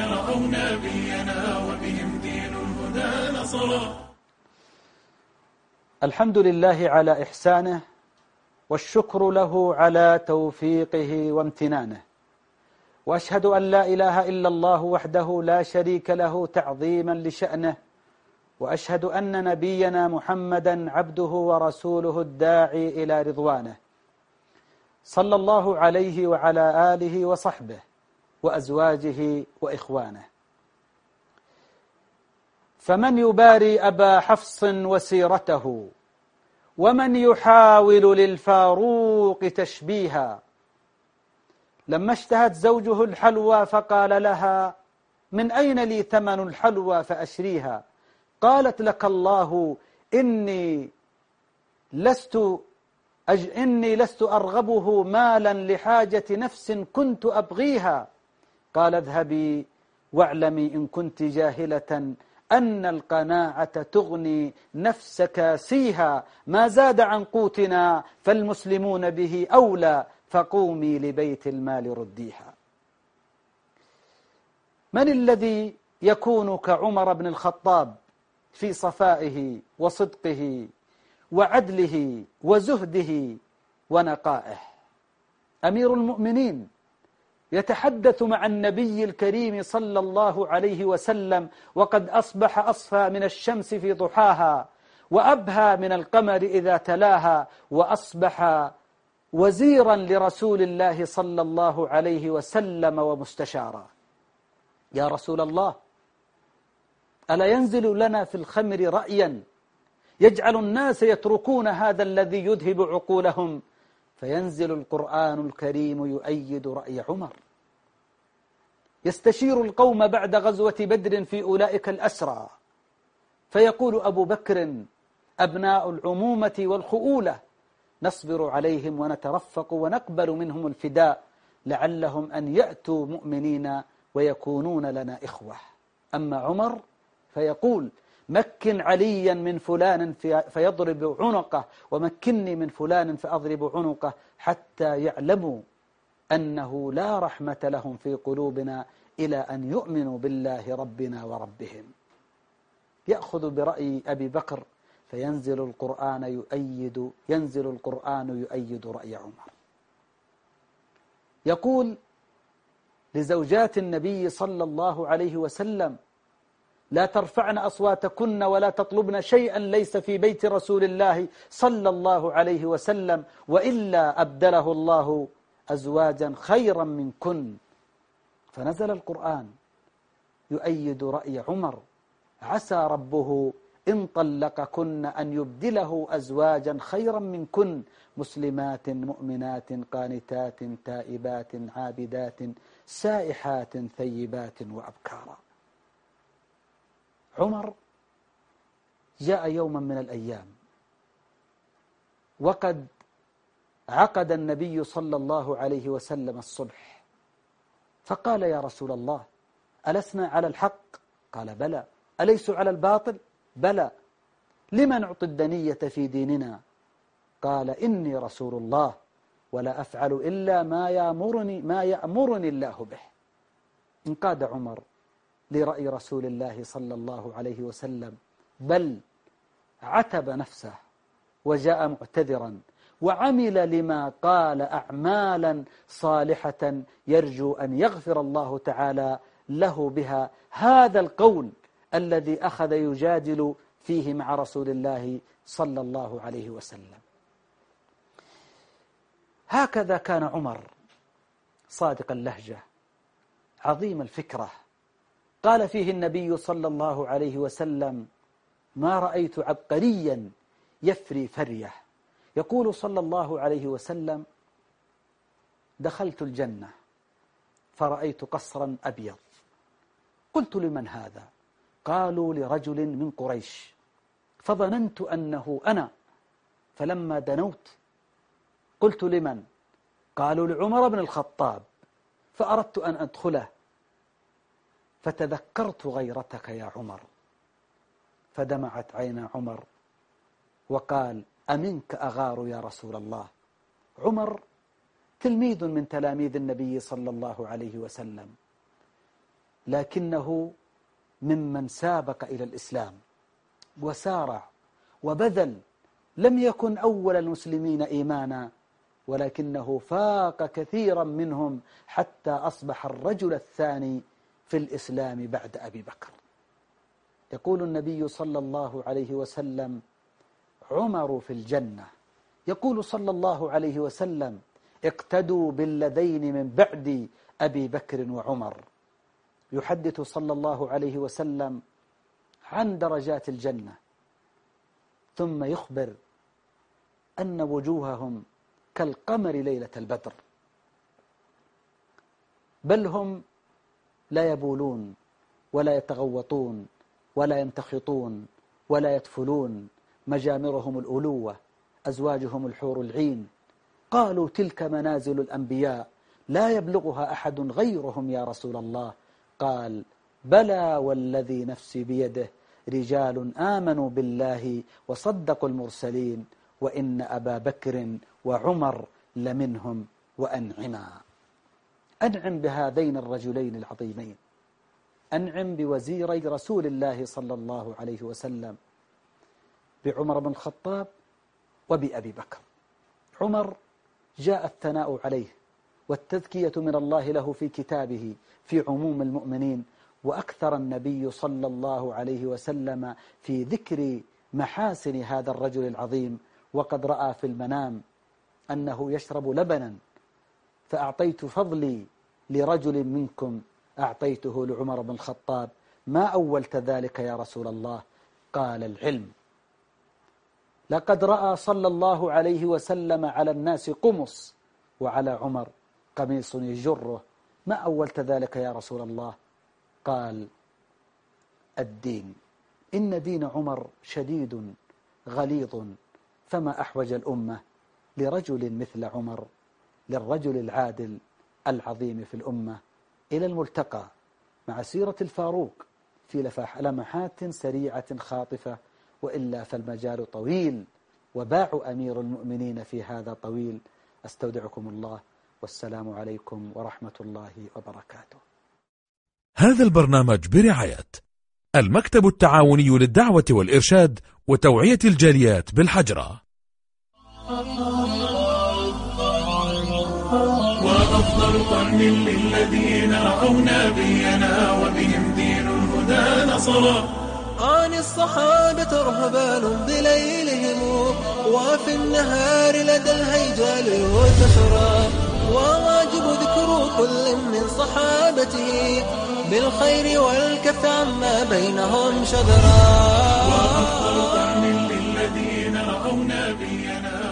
رأوا نبينا وبهم دين الهدى نصرا. الحمد لله على إحسانه، والشكر له على توفيقه وامتنانه، وأشهد أن لا إله إلا الله وحده لا شريك له تعظيما لشأنه، وأشهد أن نبينا محمدا عبده ورسوله الداعي إلى رضوانه، صلى الله عليه وعلى آله وصحبه وأزواجه وإخوانه. فمن يباري أبا حفص وسيرته، ومن يحاول للفاروق تشبيها. لما اشتهت زوجه الحلوى فقال لها: من أين لي ثمن الحلوى فأشريها؟ قالت: لك الله إني لست أرغبه مالا لحاجة نفس كنت أبغيها. قال: اذهبي واعلمي إن كنت جاهلة أن القناعة تغني نفس كاسيها، ما زاد عن قوتنا فالمسلمون به أولى، فقومي لبيت المال رديها. من الذي يكون كعمر بن الخطاب في صفائه وصدقه وعدله وزهده ونقائه؟ أمير المؤمنين يتحدث مع النبي الكريم صلى الله عليه وسلم وقد أصبح أصفى من الشمس في ضحاها، وأبهى من القمر إذا تلاها، وأصبح وزيرا لرسول الله صلى الله عليه وسلم ومستشارا. يا رسول الله، ألا ينزل لنا في الخمر رأيا يجعل الناس يتركون هذا الذي يذهب عقولهم؟ فينزل القرآن الكريم يؤيد رأي عمر، يستشير القوم بعد غزوة بدر في أولئك الأسرى، فيقول أبو بكر: أبناء العمومة والخؤولة نصبر عليهم ونترفق ونقبل منهم الفداء، لعلهم أن يأتوا مؤمنين ويكونون لنا إخوة. أما عمر فيقول: مكن عليا من فلان فيضرب عنقه، ومكني من فلان فأضرب عنقه، حتى يعلموا أنه لا رحمة لهم في قلوبنا إلى أن يؤمنوا بالله ربنا وربهم. يأخذ برأي أبي بكر فينزل القرآن يؤيد رأي عمر. يقول لزوجات النبي صلى الله عليه وسلم: لا ترفعن أصواتكن ولا تطلبن شيئا ليس في بيت رسول الله صلى الله عليه وسلم، وإلا أبدله الله أزواجا خيرا منكن. فنزل القرآن يؤيد رأي عمر: عسى ربه إن طلقكن أن يبدله أزواجا خيرا منكن، مسلمات مؤمنات قانتات تائبات عابدات سائحات ثيبات وأبكارا. عمر جاء يوما من الأيام وقد عقد النبي صلى الله عليه وسلم الصلح، فقال: يا رسول الله، ألسنا على الحق؟ قال: بلى. أليس على الباطل؟ بلى. لما نعطي الدنية في ديننا؟ قال: إني رسول الله ولا أفعل إلا ما يأمرني الله به. انقاد عمر لرأي رسول الله صلى الله عليه وسلم، بل عتب نفسه وجاء معتذرا، وعمل لما قال أعمالا صالحة يرجو أن يغفر الله تعالى له بها هذا القول الذي أخذ يجادل فيه مع رسول الله صلى الله عليه وسلم. هكذا كان عمر، صادق اللهجة، عظيم الفكرة. قال فيه النبي صلى الله عليه وسلم: ما رأيت عبقريا يفري فريه. يقول صلى الله عليه وسلم: دخلت الجنة فرأيت قصرا أبيض، قلت: لمن هذا؟ قالوا: لرجل من قريش، فظننت أنه أنا، فلما دنوت قلت: لمن؟ قالوا: لعمر بن الخطاب، فأردت أن أدخله فتذكرت غيرتك يا عمر، فدمعت عين عمر وقال: أمنك أغار يا رسول الله. عمر تلميذ من تلاميذ النبي صلى الله عليه وسلم، لكنه ممن سابق إلى الإسلام وسارع وبذل، لم يكن أول المسلمين إيمانا، ولكنه فاق كثيرا منهم حتى أصبح الرجل الثاني في الإسلام بعد أبي بكر. يقول النبي صلى الله عليه وسلم: عمر في الجنة. يقول صلى الله عليه وسلم: اقتدوا بالذين من بعد أبي بكر وعمر. يحدث صلى الله عليه وسلم عن درجات الجنة، ثم يخبر أن وجوههم كالقمر ليلة البدر، بل هم لا يبولون ولا يتغوطون ولا يمتخطون ولا يتفلون، مجامرهم الألوة، أزواجهم الحور العين. قالوا: تلك منازل الأنبياء لا يبلغها أحد غيرهم يا رسول الله. قال: بلى والذي نفسي بيده، رجال آمنوا بالله وصدقوا المرسلين، وإن أبا بكر وعمر لمنهم وأنعما. أنعم بهذين الرجلين العظيمين، أنعم بوزيري رسول الله صلى الله عليه وسلم، بعمر بن الخطاب وبأبي بكر. عمر جاء الثناء عليه والتذكية من الله له في كتابه في عموم المؤمنين، وأكثر النبي صلى الله عليه وسلم في ذكر محاسن هذا الرجل العظيم. وقد رأى في المنام أنه يشرب لبنا، فأعطيت فضلي لرجل منكم أعطيته لعمر بن الخطاب. ما أولت ذلك يا رسول الله؟ قال: العلم. لقد رأى صلى الله عليه وسلم على الناس قمص، وعلى عمر قميص يجره. ما أولت ذلك يا رسول الله؟ قال: الدين. إن دين عمر شديد غليظ، فما أحوج الأمة لرجل مثل عمر، للرجل العادل العظيم في الأمة. إلى الملتقى مع سيرة الفاروق في لمحات سريعة خاطفة، وإلا فالمجال طويل وباع أمير المؤمنين في هذا طويل. أستودعكم الله، والسلام عليكم ورحمة الله وبركاته. هذا البرنامج برعاية المكتب التعاوني للدعوة والإرشاد وتوعية الجاليات بالحجرة. وأفضل قرن للذين رأوا نبينا وبهم دين الهدى نصرا. عن الصحابة رهبان بليلهم، وفي النهار لدى الهيجال يتشرى، وواجب ذكر كل من صحابته بالخير والكف عما بينهم شذرا. وأفضل قرن للذين رأوا نبينا